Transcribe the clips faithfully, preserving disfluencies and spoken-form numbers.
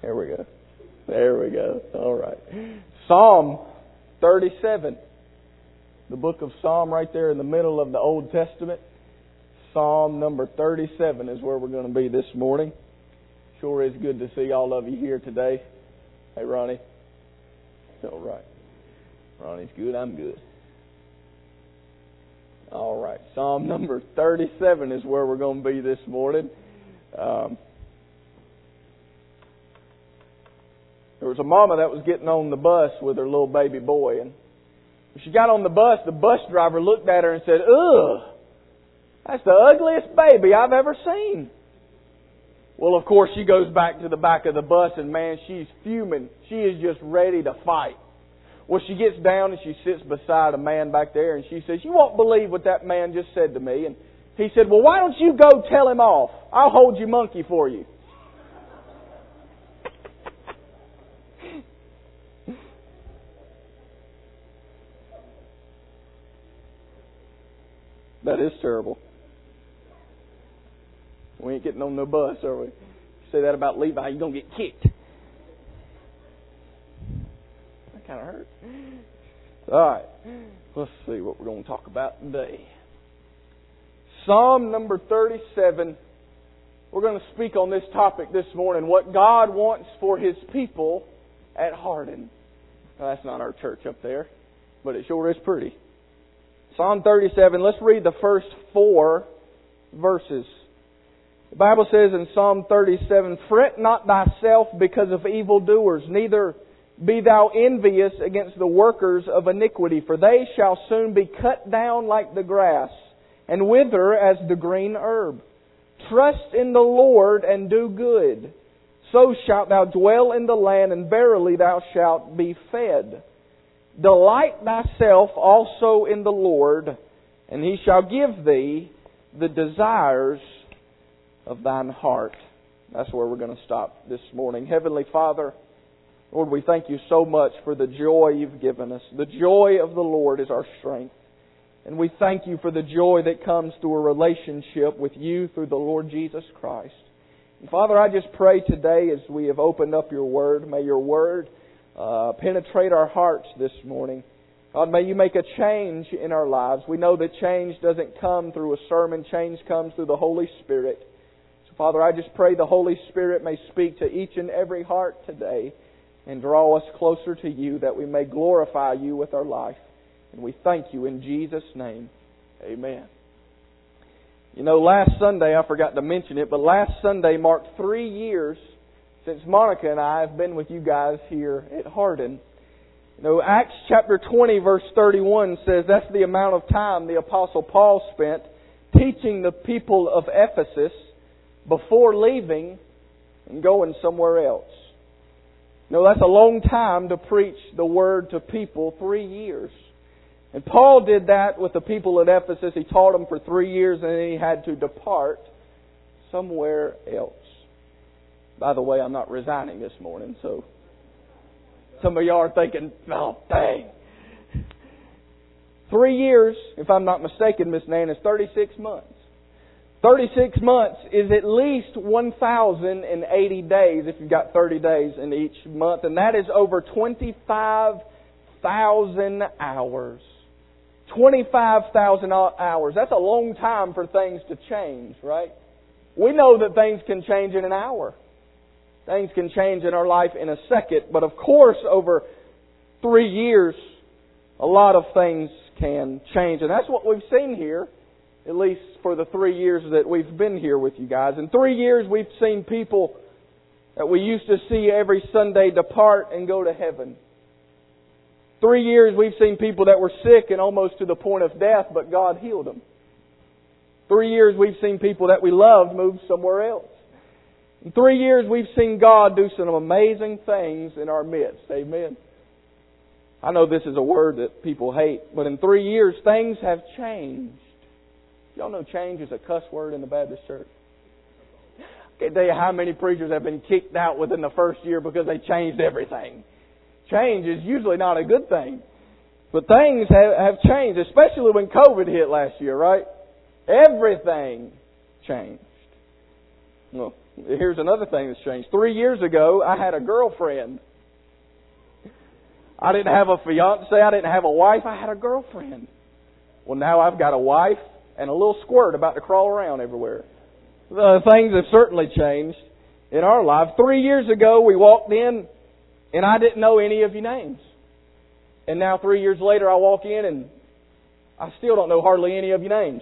There we go. There we go. All right. Psalm thirty-seven. The book of Psalm right there in the middle of the Old Testament. Psalm number thirty-seven is where we're going to be this morning. Sure is good to see all of you here today. Hey, Ronnie. All right. Ronnie's good. I'm good. All right. Psalm number thirty-seven is where we're going to be this morning. Um, there was a mama that was getting on the bus with her little baby boy, and when she got on the bus, the bus driver looked at her and said, "Ugh, that's the ugliest baby I've ever seen." Well, of course, she goes back to the back of the bus, and man, she's fuming. She is just ready to fight. Well, she gets down and she sits beside a man back there, and she says, "You won't believe what that man just said to me." And he said, "Well, why don't you go tell him off? I'll hold your monkey for you." That is terrible. We ain't getting on no bus, are we? You say that about Levi, you're going to get kicked. That kind of hurt. All right. Let's see what we're going to talk about today. Psalm number thirty-seven. We're going to speak on this topic this morning. What God wants for His people at Hardin. Now, that's not our church up there, but it sure is pretty. Psalm thirty-seven. Let's read the first four verses. The Bible says in Psalm thirty-seven, "Fret not thyself because of evildoers, neither be thou envious against the workers of iniquity, for they shall soon be cut down like the grass, and wither as the green herb. Trust in the Lord and do good. So shalt thou dwell in the land, and verily thou shalt be fed. Delight thyself also in the Lord, and He shall give thee the desires of thine heart." That's where we're going to stop this morning. Heavenly Father, Lord, we thank You so much for the joy You've given us. The joy of the Lord is our strength. And we thank You for the joy that comes through a relationship with You through the Lord Jesus Christ. And Father, I just pray today as we have opened up Your Word, may Your Word uh, penetrate our hearts this morning. God, may You make a change in our lives. We know that change doesn't come through a sermon. Change comes through the Holy Spirit. So Father, I just pray the Holy Spirit may speak to each and every heart today and draw us closer to You, that we may glorify You with our life. And we thank You in Jesus' name. Amen. You know, last Sunday, I forgot to mention it, but last Sunday marked three years since Monica and I have been with you guys here at Hardin. You know, Acts chapter twenty, verse thirty-one says that's the amount of time the Apostle Paul spent teaching the people of Ephesus before leaving and going somewhere else. You know, that's a long time to preach the Word to people, three years. And Paul did that with the people at Ephesus. He taught them for three years and then he had to depart somewhere else. By the way, I'm not resigning this morning, so some of y'all are thinking, "Oh, dang." Three years, if I'm not mistaken, Miss Nan, is thirty-six months. thirty-six months is at least one thousand eighty days if you've got thirty days in each month. And that is over twenty-five thousand hours. twenty-five thousand hours. That's a long time for things to change, right? We know that things can change in an hour. Things can change in our life in a second. But of course, over three years, a lot of things can change. And that's what we've seen here, at least for the three years that we've been here with you guys. In three years, we've seen people that we used to see every Sunday depart and go to heaven. Three years, we've seen people that were sick and almost to the point of death, but God healed them. Three years, we've seen people that we loved move somewhere else. In three years, we've seen God do some amazing things in our midst. Amen. I know this is a word that people hate, but in three years, things have changed. Y'all know change is a cuss word in the Baptist church. I can't tell you how many preachers have been kicked out within the first year because they changed everything. Change is usually not a good thing. But things have, have changed, especially when COVID hit last year, right? Everything changed. Well, Here's another thing that's changed. Three years ago, I had a girlfriend. I didn't have a fiance. I didn't have a wife. I had a girlfriend. Well, now I've got a wife and a little squirt about to crawl around everywhere. The things have certainly changed in our lives. Three years ago, we walked in and I didn't know any of your names. And now three years later, I walk in and I still don't know hardly any of your names.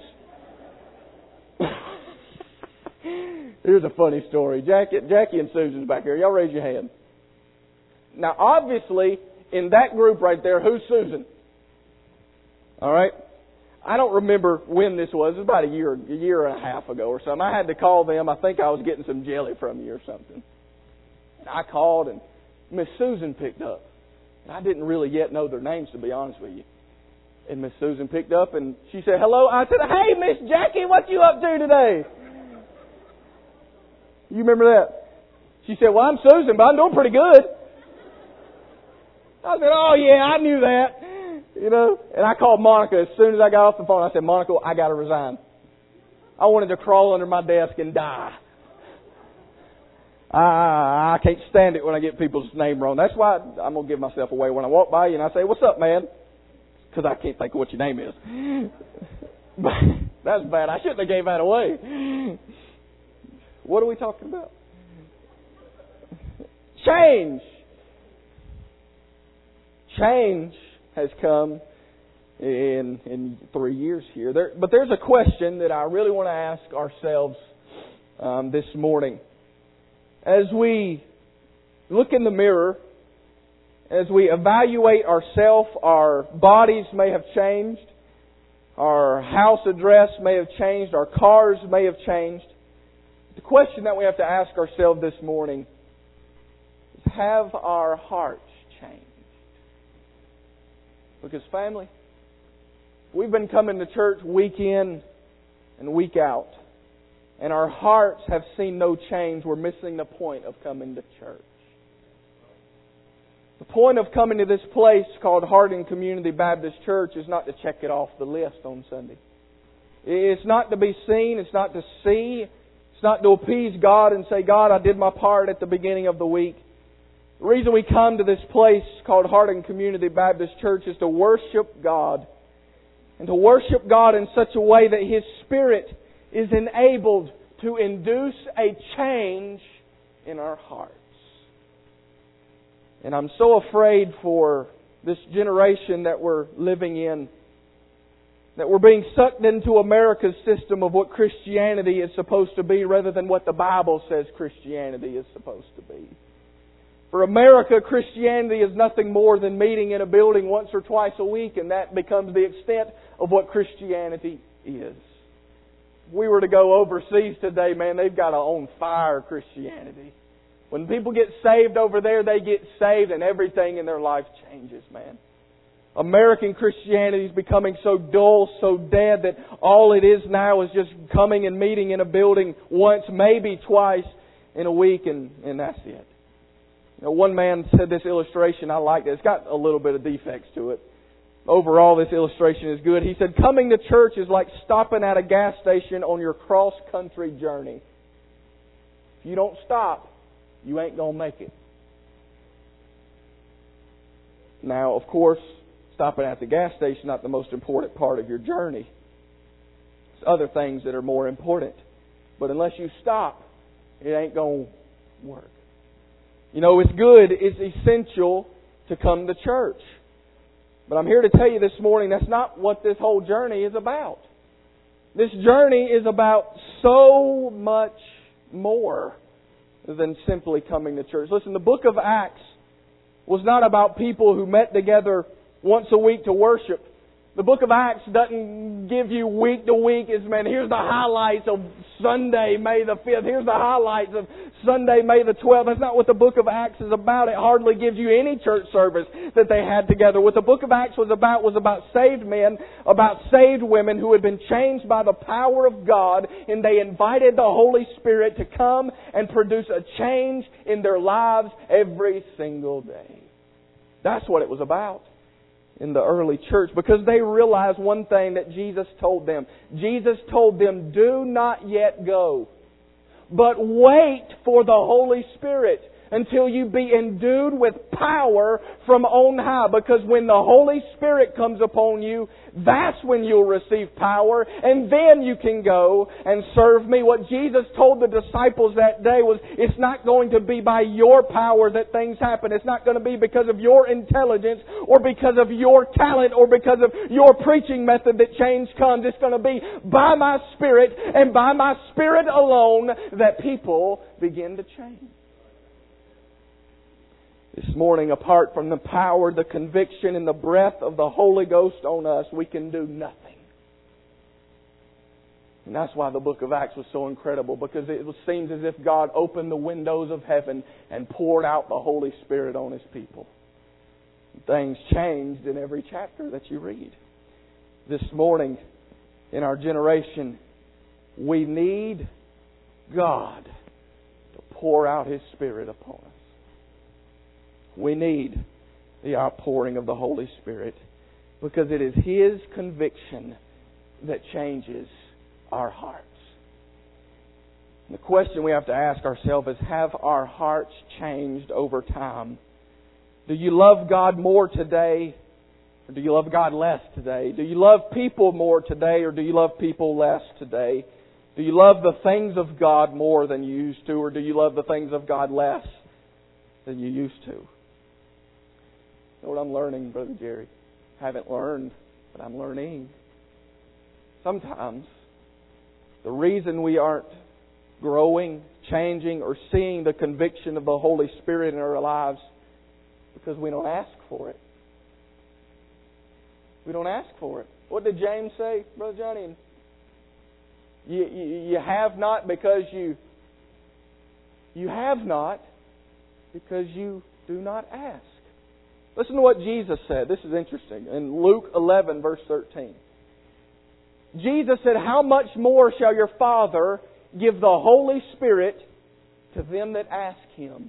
Here's a funny story. Jackie, Jackie and Susan's back here. Y'all raise your hand. Now, obviously, in that group right there, who's Susan? All right? I don't remember when this was. It was about a year, a year and a half ago or something. I had to call them. I think I was getting some jelly from you or something. And I called and Miss Susan picked up. And I didn't really yet know their names, to be honest with you. And Miss Susan picked up and she said, hello. I said, hey, Miss Jackie, what you up to today? You remember that? She said, well, I'm Susan, but I'm doing pretty good. I said, oh, yeah, I knew that. You know, and I called Monica as soon as I got off the phone. I said, Monica, I got to resign. I wanted to crawl under my desk and die. I, I can't stand it when I get people's name wrong. That's why I'm going to give myself away when I walk by you and I say, what's up, man? Because I can't think of what your name is. That's bad. I shouldn't have gave that away. What are we talking about? Change. Change has come in in three years here. There, but there's a question that I really want to ask ourselves um, this morning. As we look in the mirror, as we evaluate ourselves, our bodies may have changed, our house address may have changed, our cars may have changed. The question that we have to ask ourselves this morning is, have our hearts changed? Because family, we've been coming to church week in and week out, and our hearts have seen no change. We're missing the point of coming to church. The point of coming to this place called Hardin Community Baptist Church is not to check it off the list on Sunday. It's not to be seen. It's not to see. It's not to appease God and say, God, I did my part at the beginning of the week. The reason we come to this place called Hardin Community Baptist Church is to worship God. And to worship God in such a way that His Spirit is enabled to induce a change in our hearts. And I'm so afraid for this generation that we're living in, that we're being sucked into America's system of what Christianity is supposed to be rather than what the Bible says Christianity is supposed to be. For America, Christianity is nothing more than meeting in a building once or twice a week, and that becomes the extent of what Christianity is. If we were to go overseas today, man, they've got an on fire Christianity. When people get saved over there, they get saved and everything in their life changes, man. American Christianity is becoming so dull, so dead, that all it is now is just coming and meeting in a building once, maybe twice in a week, and, and that's it. You know, one man said this illustration, I liked it. It's got a little bit of defects to it. Overall, this illustration is good. He said, coming to church is like stopping at a gas station on your cross-country journey. If you don't stop, you ain't going to make it. Now, of course, stopping at the gas station is not the most important part of your journey. There's other things that are more important. But unless you stop, it ain't going to work. You know, it's good, it's essential to come to church. But I'm here to tell you this morning, that's not what this whole journey is about. This journey is about so much more than simply coming to church. Listen, the book of Acts was not about people who met together once a week to worship. The book of Acts doesn't give you week to week. It's, man, here's the highlights of Sunday, May the fifth. Here's the highlights of Sunday, May the twelfth. That's not what the book of Acts is about. It hardly gives you any church service that they had together. What the book of Acts was about was about saved men, about saved women who had been changed by the power of God, and they invited the Holy Spirit to come and produce a change in their lives every single day. That's what it was about in the early church, because they realized one thing that Jesus told them. Jesus told them, do not yet go, but wait for the Holy Spirit until you be endued with power from on high. Because when the Holy Spirit comes upon you, that's when you'll receive power, and then you can go and serve me. What Jesus told the disciples that day was, it's not going to be by your power that things happen. It's not going to be because of your intelligence or because of your talent or because of your preaching method that change comes. It's going to be by my Spirit and by my Spirit alone that people begin to change. This morning, apart from the power, the conviction, and the breath of the Holy Ghost on us, we can do nothing. And that's why the book of Acts was so incredible, because it seems as if God opened the windows of heaven and poured out the Holy Spirit on His people. Things changed in every chapter that you read. This morning, in our generation, we need God to pour out His Spirit upon us. We need the outpouring of the Holy Spirit because it is His conviction that changes our hearts. And the question we have to ask ourselves is, have our hearts changed over time? Do you love God more today, or do you love God less today? Do you love people more today, or do you love people less today? Do you love the things of God more than you used to, or do you love the things of God less than you used to? You know what I'm learning, Brother Jerry? I haven't learned, but I'm learning. Sometimes the reason we aren't growing, changing, or seeing the conviction of the Holy Spirit in our lives is because we don't ask for it. We don't ask for it. What did James say, Brother Johnny? You, you, you have not because you you have not because you do not ask. Listen to what Jesus said. This is interesting. In Luke eleven, verse thirteen. Jesus said, "How much more shall your Father give the Holy Spirit to them that ask Him?"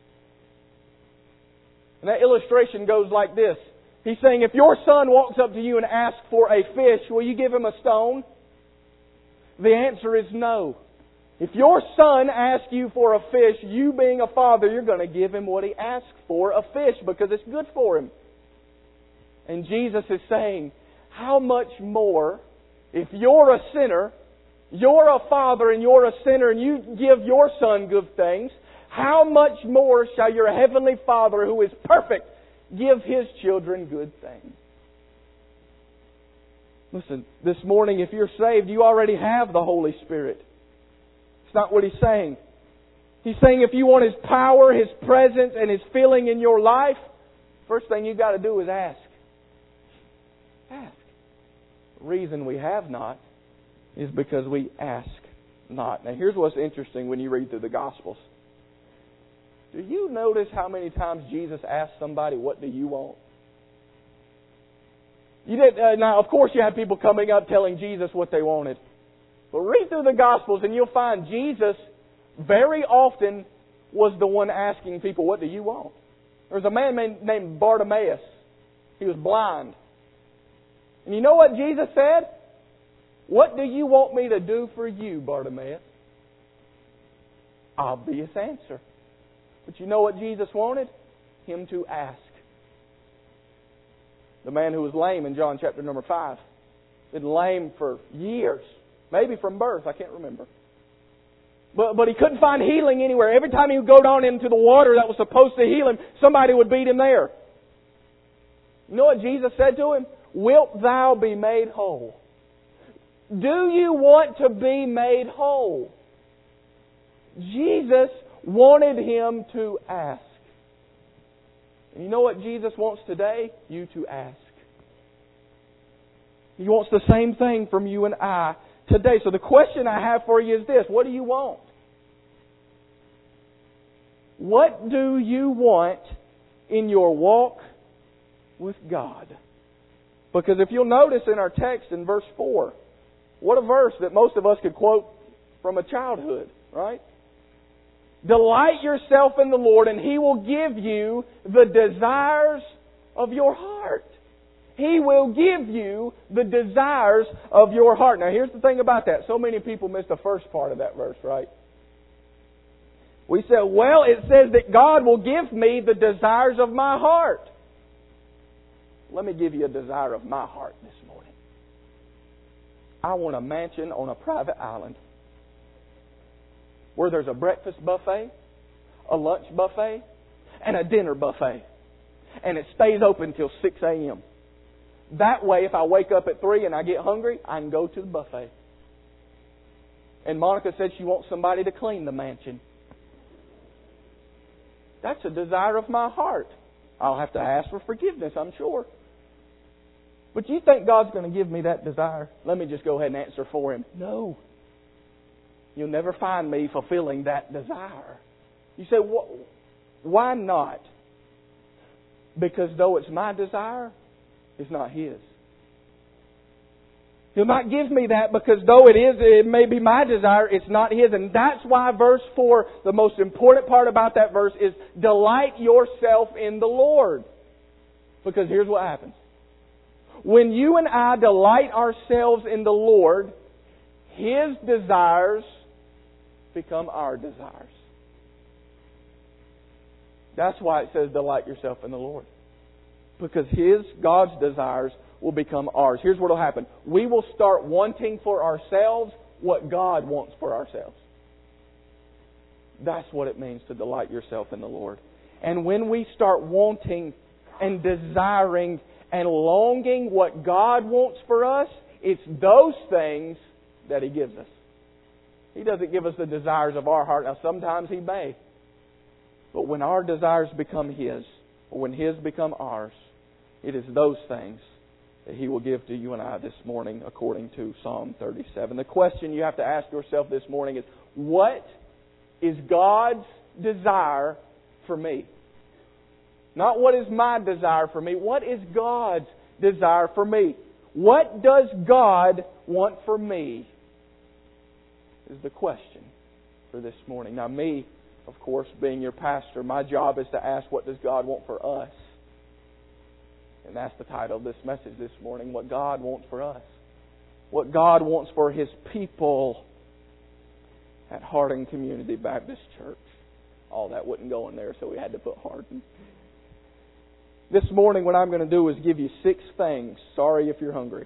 And that illustration goes like this. He's saying, if your son walks up to you and asks for a fish, will you give him a stone? The answer is no. If your son asks you for a fish, you being a father, you're going to give him what he asks for, a fish, because it's good for him. And Jesus is saying, how much more, if you're a sinner, you're a father and you're a sinner and you give your son good things, how much more shall your heavenly Father, who is perfect, give His children good things? Listen, this morning, if you're saved, you already have the Holy Spirit. It's not what He's saying. He's saying if you want His power, His presence, and His filling in your life, first thing you've got to do is ask. Ask. The reason we have not is because we ask not. Now here's what's interesting when you read through the Gospels. Do you notice how many times Jesus asked somebody, what do you want? You did, uh, now, of course, you have people coming up telling Jesus what they wanted. But read through the Gospels and you'll find Jesus very often was the one asking people, what do you want? There was a man named Bartimaeus. He was blind. And you know what Jesus said? What do you want me to do for you, Bartimaeus? Obvious answer. But you know what Jesus wanted? Him to ask. The man who was lame in John chapter number five. Been lame for years. Maybe from birth, I can't remember. But but he couldn't find healing anywhere. Every time he would go down into the water that was supposed to heal him, somebody would beat him there. You know what Jesus said to him? Wilt thou be made whole? Do you want to be made whole? Jesus wanted him to ask. And you know what Jesus wants today? You to ask. He wants the same thing from you and I today. So the question I have for you is this. What do you want? What do you want in your walk with God? Because if you'll notice in our text in verse four, what a verse that most of us could quote from a childhood, right? Delight yourself in the Lord and He will give you the desires of your heart. He will give you the desires of your heart. Now here's the thing about that. So many people miss the first part of that verse, right? We say, well, it says that God will give me the desires of my heart. Let me give you a desire of my heart this morning. I want a mansion on a private island where there's a breakfast buffet, a lunch buffet, and a dinner buffet. And it stays open till six a.m. That way, if I wake up at three and I get hungry, I can go to the buffet. And Monica said she wants somebody to clean the mansion. That's a desire of my heart. I'll have to ask for forgiveness, I'm sure. But you think God's going to give me that desire? Let me just go ahead and answer for Him. No. You'll never find me fulfilling that desire. You say, why not? Because though it's my desire, it's not His. He'll not give me that because though it is, it may be my desire, it's not His. And that's why verse four, the most important part about that verse is delight yourself in the Lord. Because here's what happens. When you and I delight ourselves in the Lord, His desires become our desires. That's why it says delight yourself in the Lord. Because His, God's desires will become ours. Here's what will happen. We will start wanting for ourselves what God wants for ourselves. That's what it means to delight yourself in the Lord. And when we start wanting and desiring and longing what God wants for us, it's those things that He gives us. He doesn't give us the desires of our heart. Now, sometimes He may. But when our desires become His, or when His become ours, it is those things that He will give to you and I this morning according to Psalm thirty-seven. The question you have to ask yourself this morning is, what is God's desire for me? Not what is my desire for me. What is God's desire for me? What does God want for me? Is the question for this morning. Now me, of course, being your pastor, my job is to ask, what does God want for us? And that's the title of this message this morning, what God wants for us. What God wants for His people at Harding Community Baptist Church. All that wouldn't go in there, so we had to put Harding. This morning what I'm going to do is give you six things. Sorry if you're hungry.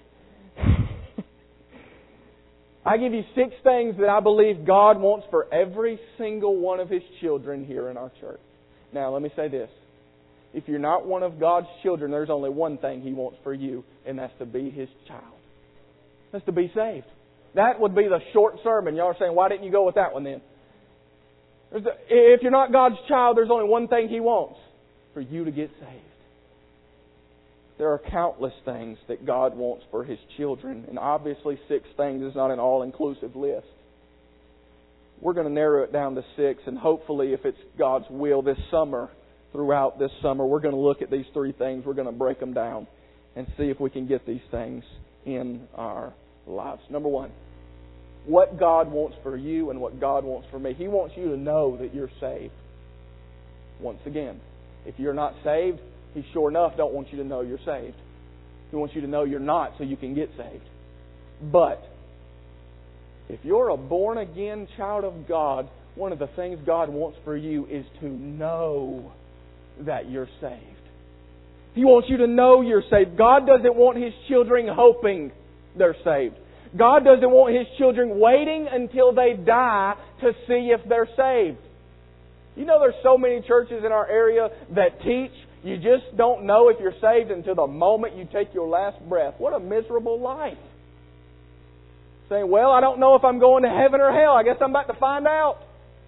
I give you six things that I believe God wants for every single one of His children here in our church. Now, let me say this. If you're not one of God's children, there's only one thing He wants for you, and that's to be His child. That's to be saved. That would be the short sermon. Y'all are saying, why didn't you go with that one then? There's a, if you're not God's child, there's only one thing He wants, for you to get saved. There are countless things that God wants for His children. And obviously six things is not an all-inclusive list. We're going to narrow it down to six. And hopefully, if it's God's will this summer, throughout this summer, we're going to look at these three things. We're going to break them down and see if we can get these things in our lives. Number one, what God wants for you and what God wants for me. He wants you to know that you're saved. Once again, if you're not saved, He sure enough don't want you to know you're saved. He wants you to know you're not so you can get saved. But if you're a born-again child of God, one of the things God wants for you is to know that you're saved. He wants you to know you're saved. God doesn't want His children hoping they're saved. God doesn't want His children waiting until they die to see if they're saved. You know there's so many churches in our area that teach you just don't know if you're saved until the moment you take your last breath. What a miserable life. Saying, well, I don't know if I'm going to heaven or hell. I guess I'm about to find out.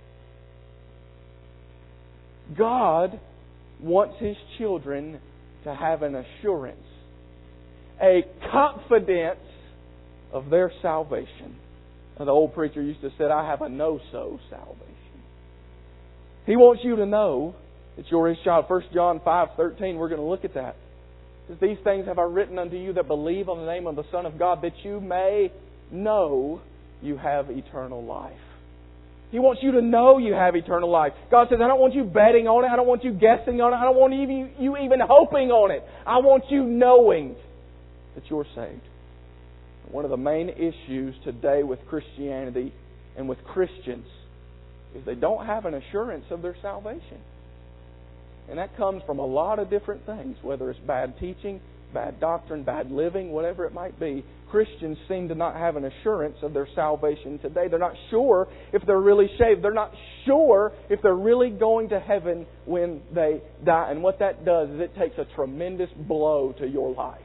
God wants His children to have an assurance, a confidence of their salvation. Now, the old preacher used to say, I have a know-so salvation. He wants you to know that you're His child. First John five thirteen, we're going to look at that. It says, these things have I written unto you that believe on the name of the Son of God, that you may know you have eternal life. He wants you to know you have eternal life. God says, I don't want you betting on it. I don't want you guessing on it. I don't want you, you even hoping on it. I want you knowing that you're saved. One of the main issues today with Christianity and with Christians is they don't have an assurance of their salvation. And that comes from a lot of different things, whether it's bad teaching, bad doctrine, bad living, whatever it might be. Christians seem to not have an assurance of their salvation today. They're not sure if they're really saved. They're not sure if they're really going to heaven when they die. And what that does is it takes a tremendous blow to your life.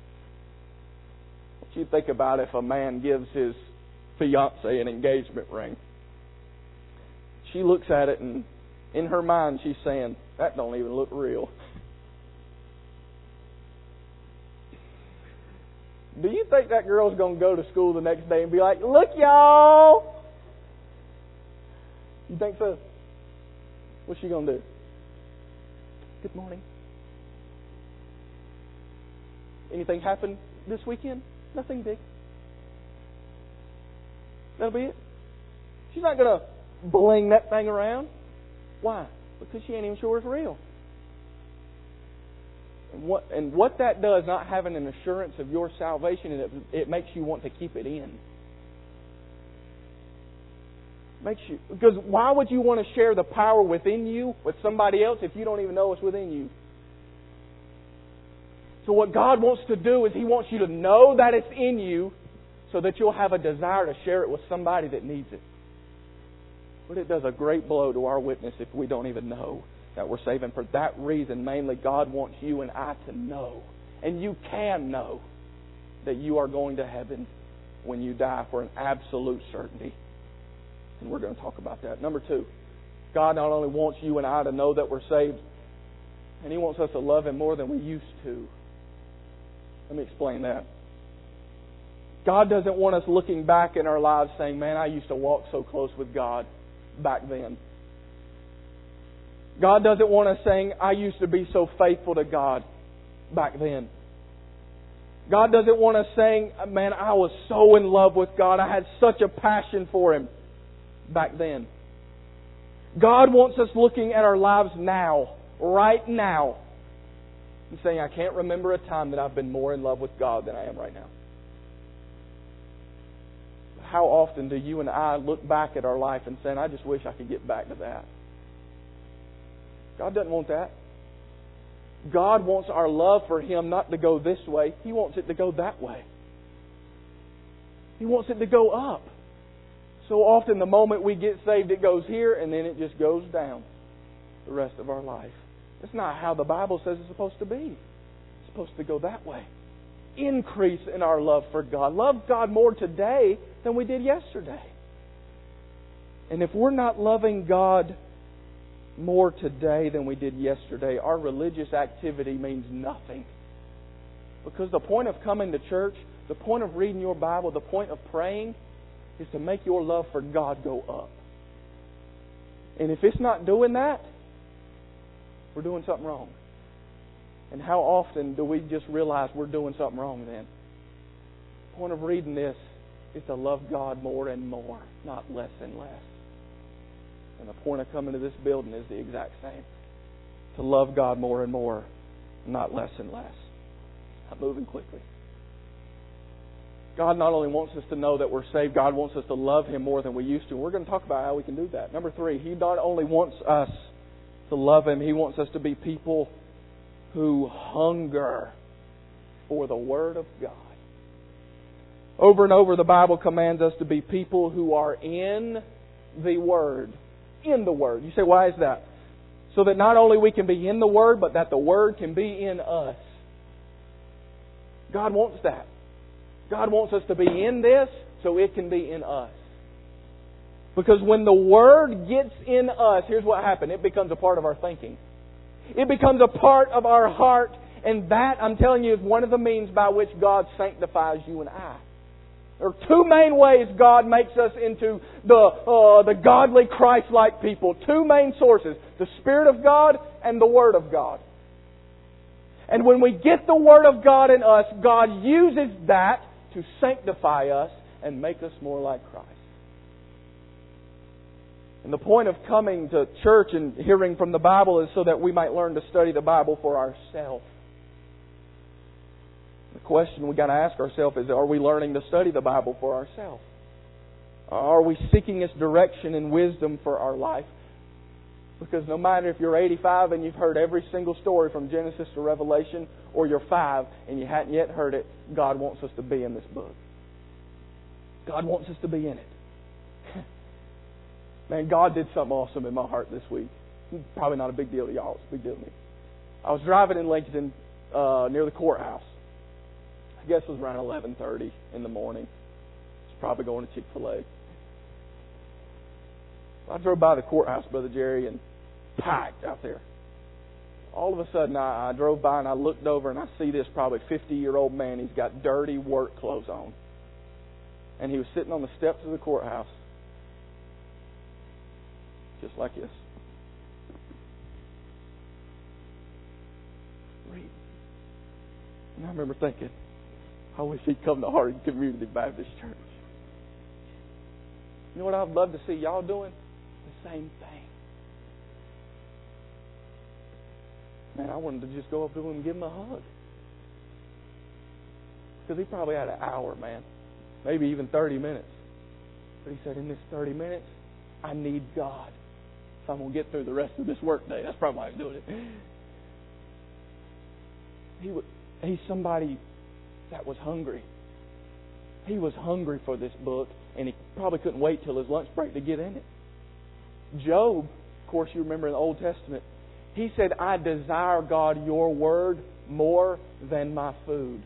What you think about if a man gives his fiancée an engagement ring? She looks at it and in her mind she's saying, that don't even look real. Do you think that girl's going to go to school the next day and be like, look, y'all? You think so? What's she going to do? Good morning. Anything happen this weekend? Nothing big. That'll be it. She's not going to bling that thing around. Why? Because she ain't even sure it's real. And what, and what that does, not having an assurance of your salvation, it, it makes you want to keep it in. Makes you, because why would you want to share the power within you with somebody else if you don't even know it's within you? So what God wants to do is He wants you to know that it's in you so that you'll have a desire to share it with somebody that needs it. But it does a great blow to our witness if we don't even know that we're saved. And for that reason, mainly, God wants you and I to know. And you can know that you are going to heaven when you die for an absolute certainty. And we're going to talk about that. Number two, God not only wants you and I to know that we're saved, and He wants us to love Him more than we used to. Let me explain that. God doesn't want us looking back in our lives saying, man, I used to walk so close with God back then. God doesn't want us saying, I used to be so faithful to God back then. God doesn't want us saying, man, I was so in love with God. I had such a passion for Him back then. God wants us looking at our lives now, right now, and saying, I can't remember a time that I've been more in love with God than I am right now. How often do you and I look back at our life and say, I just wish I could get back to that? God doesn't want that. God wants our love for Him not to go this way. He wants it to go that way. He wants it to go up. So often the moment we get saved, it goes here and then it just goes down the rest of our life. That's not how the Bible says it's supposed to be. It's supposed to go that way. Increase in our love for God. Love God more today than we did yesterday. And if we're not loving God more today than we did yesterday, our religious activity means nothing. Because the point of coming to church, the point of reading your Bible, the point of praying is to make your love for God go up. And if it's not doing that, we're doing something wrong. And how often do we just realize we're doing something wrong then? The point of reading this is to love God more and more, not less and less. And the point of coming to this building is the exact same. To love God more and more, not less and less. I'm moving quickly. God not only wants us to know that we're saved, God wants us to love Him more than we used to. And we're going to talk about how we can do that. Number three, He not only wants us to love Him, He wants us to be people who hunger for the Word of God. Over and over, the Bible commands us to be people who are in the Word. In the Word. You say, why is that? So that not only we can be in the Word, but that the Word can be in us. God wants that. God wants us to be in this so it can be in us. Because when the Word gets in us, here's what happens. It becomes a part of our thinking. It becomes a part of our heart. And that, I'm telling you, is one of the means by which God sanctifies you and I. There are two main ways God makes us into the uh, the godly, Christ-like people. Two main sources. The Spirit of God and the Word of God. And when we get the Word of God in us, God uses that to sanctify us and make us more like Christ. And the point of coming to church and hearing from the Bible is so that we might learn to study the Bible for ourselves. The question we got to ask ourselves is, are we learning to study the Bible for ourselves? Are we seeking His direction and wisdom for our life? Because no matter if you're eighty-five and you've heard every single story from Genesis to Revelation, or you're five and you hadn't yet heard it, God wants us to be in this book. God wants us to be in it. Man, God did something awesome in my heart this week. Probably not a big deal to y'all. It's a big deal to me. I was driving in Lincoln uh, near the courthouse. I guess it was around eleven thirty in the morning. I was probably going to Chick-fil-A. I drove by the courthouse, Brother Jerry, and packed out there. All of a sudden, I, I drove by and I looked over and I see this probably fifty-year-old man. He's got dirty work clothes on. And he was sitting on the steps of the courthouse, just like this. Reading. And I remember thinking, I wish he'd come to Harding Community Baptist Church. You know what I'd love to see y'all doing? The same thing. Man, I wanted to just go up to him and give him a hug. Because he probably had an hour, man. Maybe even thirty minutes. But he said, in this thirty minutes, I need God. If I'm going to get through the rest of this work day. That's probably why I'm doing it. He was, he's somebody that was hungry. He was hungry for this book, and he probably couldn't wait till his lunch break to get in it. Job, of course, you remember in the Old Testament, he said, I desire, God, your word more than my food.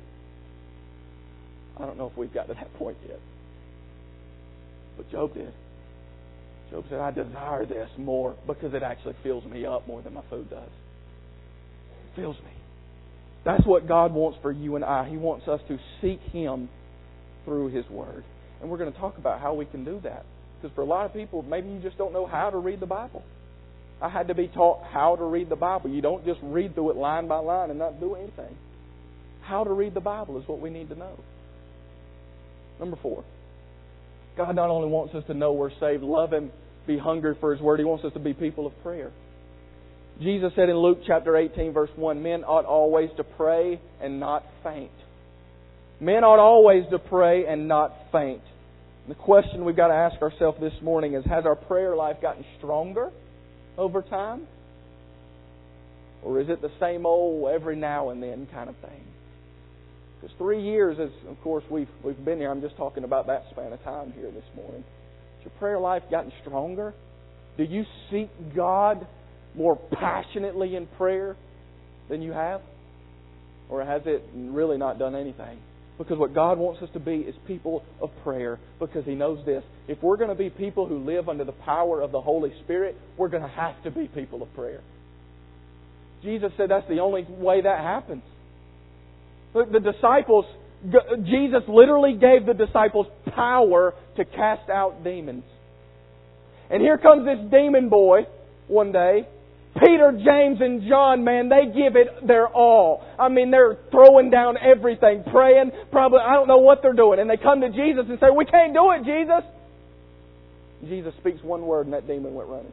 I don't know if we've got to that point yet. But Job did. Job said, I desire this more because it actually fills me up more than my food does. It fills me. That's what God wants for you and I. He wants us to seek Him through His Word. And we're going to talk about how we can do that. Because for a lot of people, maybe you just don't know how to read the Bible. I had to be taught how to read the Bible. You don't just read through it line by line and not do anything. How to read the Bible is what we need to know. Number four. God not only wants us to know we're saved, love Him, be hungry for His Word, He wants us to be people of prayer. Jesus said in Luke chapter eighteen, verse one, men ought always to pray and not faint. Men ought always to pray and not faint. The question we've got to ask ourselves this morning is, has our prayer life gotten stronger over time? Or is it the same old every now and then kind of thing? Because three years, as of course we've we've been here, I'm just talking about that span of time here this morning. Has your prayer life gotten stronger? Do you seek God more passionately in prayer than you have? Or has it really not done anything? Because what God wants us to be is people of prayer. Because He knows this. If we're going to be people who live under the power of the Holy Spirit, we're going to have to be people of prayer. Jesus said that's the only way that happens. Look, the disciples, Jesus literally gave the disciples power to cast out demons. And here comes this demon boy one day. Peter, James, and John, man, they give it their all. I mean, they're throwing down everything, praying, probably, I don't know what they're doing. And they come to Jesus and say, we can't do it, Jesus. Jesus speaks one word and that demon went running.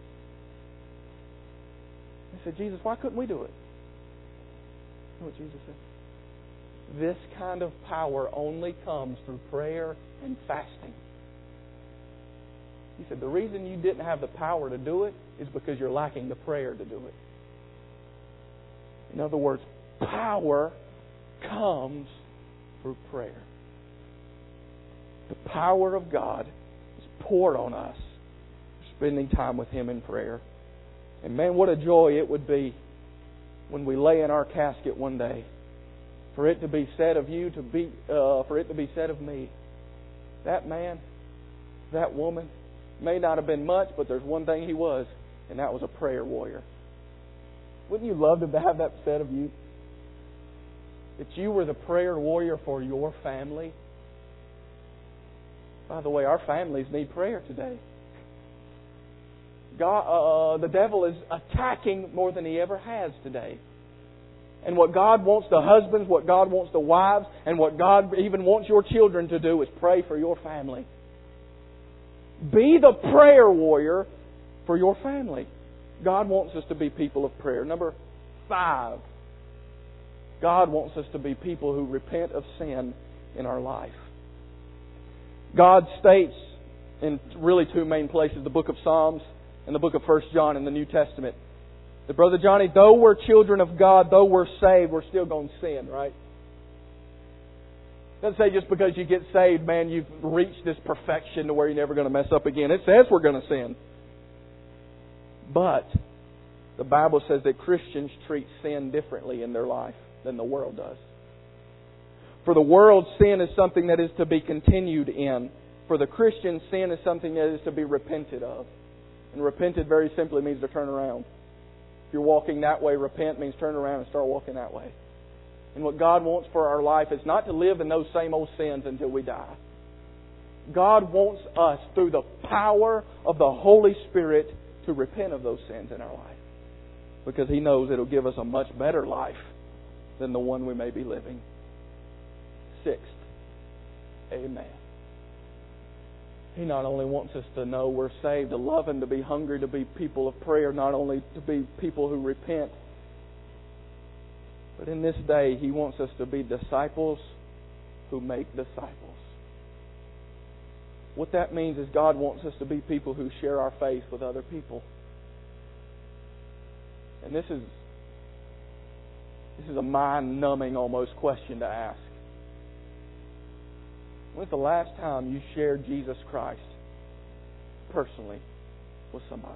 They said, Jesus, why couldn't we do it? You know what Jesus said? This kind of power only comes through prayer and fasting. He said, the reason you didn't have the power to do it is because you're lacking the prayer to do it. In other words, power comes through prayer. The power of God is poured on us spending time with Him in prayer. And man, what a joy it would be when we lay in our casket one day for it to be said of you, to be, uh, for it to be said of me, that man, that woman, may not have been much, but there's one thing he was, and that was a prayer warrior. Wouldn't you love to have that said of you? That you were the prayer warrior for your family? By the way, our families need prayer today. God, uh, the devil is attacking more than he ever has today. And what God wants the husbands, what God wants the wives, and what God even wants your children to do is pray for your family. Be the prayer warrior for your family. God wants us to be people of prayer. Number five, God wants us to be people who repent of sin in our life. God states in really two main places, the book of Psalms and the book of First John in the New Testament. That, Brother Johnny, though we're children of God, though we're saved, we're still going to sin, right? It doesn't say just because you get saved, man, you've reached this perfection to where you're never going to mess up again. It says we're going to sin. But the Bible says that Christians treat sin differently in their life than the world does. For the world, sin is something that is to be continued in. For the Christian, sin is something that is to be repented of. And repented very simply means to turn around. If you're walking that way, repent means turn around and start walking that way. And what God wants for our life is not to live in those same old sins until we die. God wants us, through the power of the Holy Spirit, to repent of those sins in our life. Because He knows it'll give us a much better life than the one we may be living. Sixth, amen. He not only wants us to know we're saved, to love Him, to be hungry, to be people of prayer, not only to be people who repent, but in this day He wants us to be disciples who make disciples. What that means is God wants us to be people who share our faith with other people. And this is this is a mind-numbing almost question to ask. When's the last time you shared Jesus Christ personally with somebody?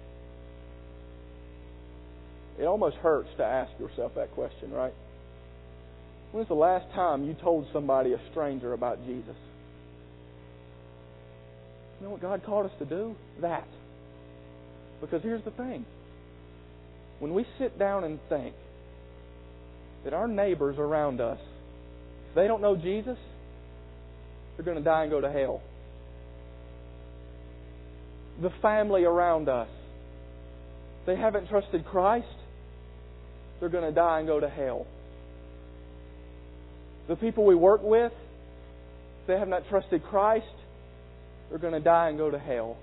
It almost hurts to ask yourself that question, right? When's the last time you told somebody, a stranger, about Jesus? You know what God called us to do? That. Because here's the thing. When we sit down and think that our neighbors around us, if they don't know Jesus, they're going to die and go to hell. The family around us, if they haven't trusted Christ, they're going to die and go to hell. The people we work with, if they have not trusted Christ, they're going to die and go to hell.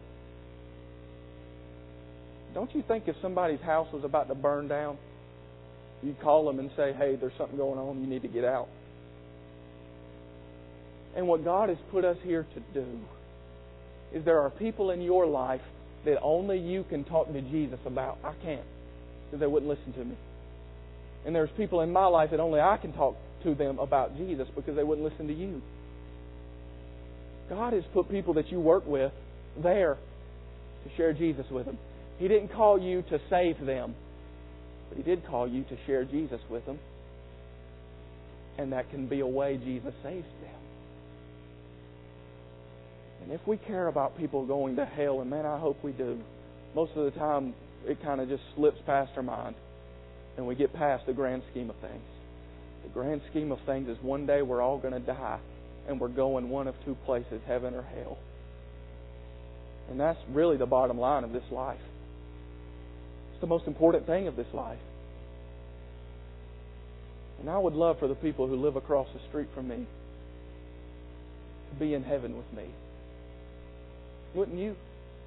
Don't you think if somebody's house was about to burn down, you'd call them and say, hey, there's something going on, you need to get out? And what God has put us here to do is there are people in your life that only you can talk to Jesus about. I can't, because they wouldn't listen to me. And there's people in my life that only I can talk to them about Jesus because they wouldn't listen to you. God has put people that you work with there to share Jesus with them. He didn't call you to save them, but He did call you to share Jesus with them. And that can be a way Jesus saves them. And if we care about people going to hell, and man, I hope we do, most of the time it kind of just slips past our mind and we get past the grand scheme of things. The grand scheme of things is one day we're all going to die and we're going one of two places, heaven or hell. And that's really the bottom line of this life. It's the most important thing of this life. And I would love for the people who live across the street from me to be in heaven with me. Wouldn't you?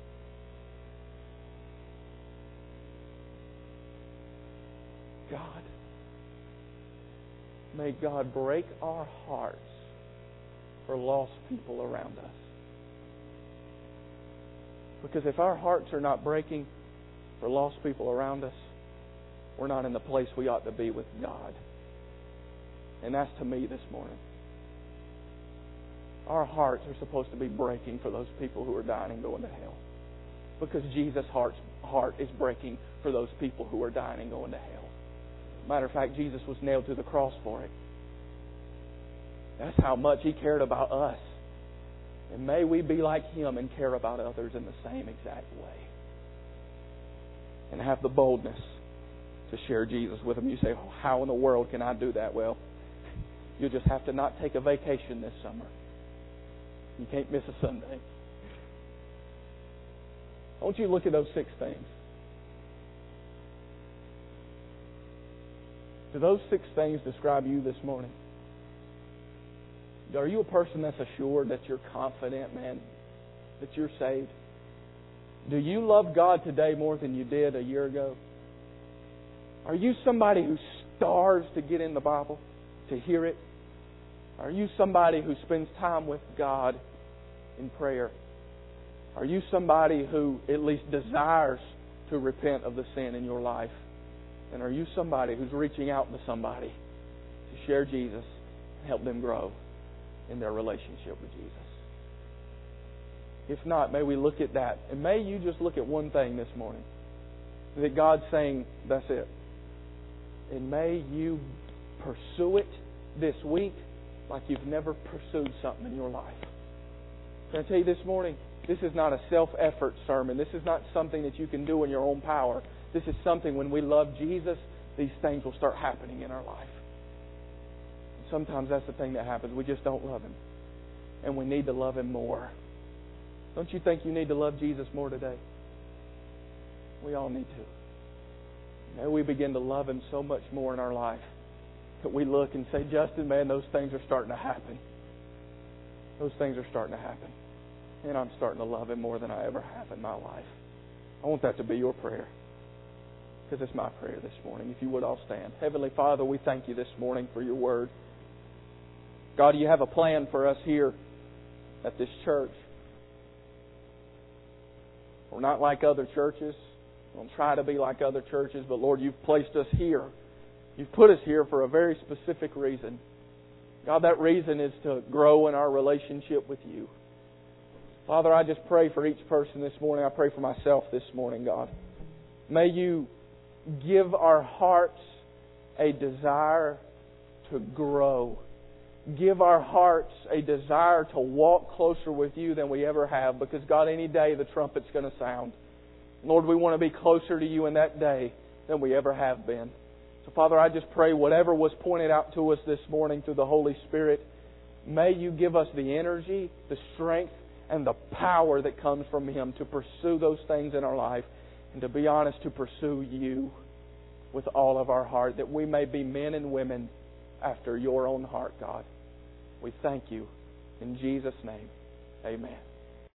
God, may God break our hearts for lost people around us. Because if our hearts are not breaking for lost people around us, we're not in the place we ought to be with God. And that's to me this morning. Our hearts are supposed to be breaking for those people who are dying and going to hell. Because Jesus' heart, heart is breaking for those people who are dying and going to hell. Matter of fact, Jesus was nailed to the cross for it. That's how much He cared about us. And may we be like Him and care about others in the same exact way. And have the boldness to share Jesus with them. You say, oh, how in the world can I do that? Well, you'll just have to not take a vacation this summer. You can't miss a Sunday. I want you to look at those six things. Do those six things describe you this morning? Are you a person that's assured, that you're confident, man, that you're saved? Do you love God today more than you did a year ago? Are you somebody who starves to get in the Bible, to hear it? Are you somebody who spends time with God in prayer? Are you somebody who at least desires to repent of the sin in your life? And are you somebody who's reaching out to somebody to share Jesus and help them grow in their relationship with Jesus? If not, may we look at that. And may you just look at one thing this morning. That God's saying, that's it. And may you pursue it this week like you've never pursued something in your life. Can I tell you this morning, this is not a self-effort sermon. This is not something that you can do in your own power. This is something when we love Jesus, these things will start happening in our life. Sometimes that's the thing that happens. We just don't love Him. And we need to love Him more. Don't you think you need to love Jesus more today? We all need to. May we begin to love Him so much more in our life that we look and say, Justin, man, those things are starting to happen. Those things are starting to happen. And I'm starting to love Him more than I ever have in my life. I want that to be your prayer. Because it's my prayer this morning. If you would all stand. Heavenly Father, we thank You this morning for Your Word. God, You have a plan for us here at this church. We're not like other churches. We don't try to be like other churches. But Lord, You've placed us here. You've put us here for a very specific reason. God, that reason is to grow in our relationship with You. Father, I just pray for each person this morning. I pray for myself this morning, God. May You give our hearts a desire to grow. Give our hearts a desire to walk closer with You than we ever have. Because, God, any day the trumpet's going to sound. Lord, we want to be closer to You in that day than we ever have been. So, Father, I just pray whatever was pointed out to us this morning through the Holy Spirit, may You give us the energy, the strength, and the power that comes from Him to pursue those things in our life. And to be honest, to pursue You with all of our heart, that we may be men and women after Your own heart, God. We thank You. In Jesus' name, amen.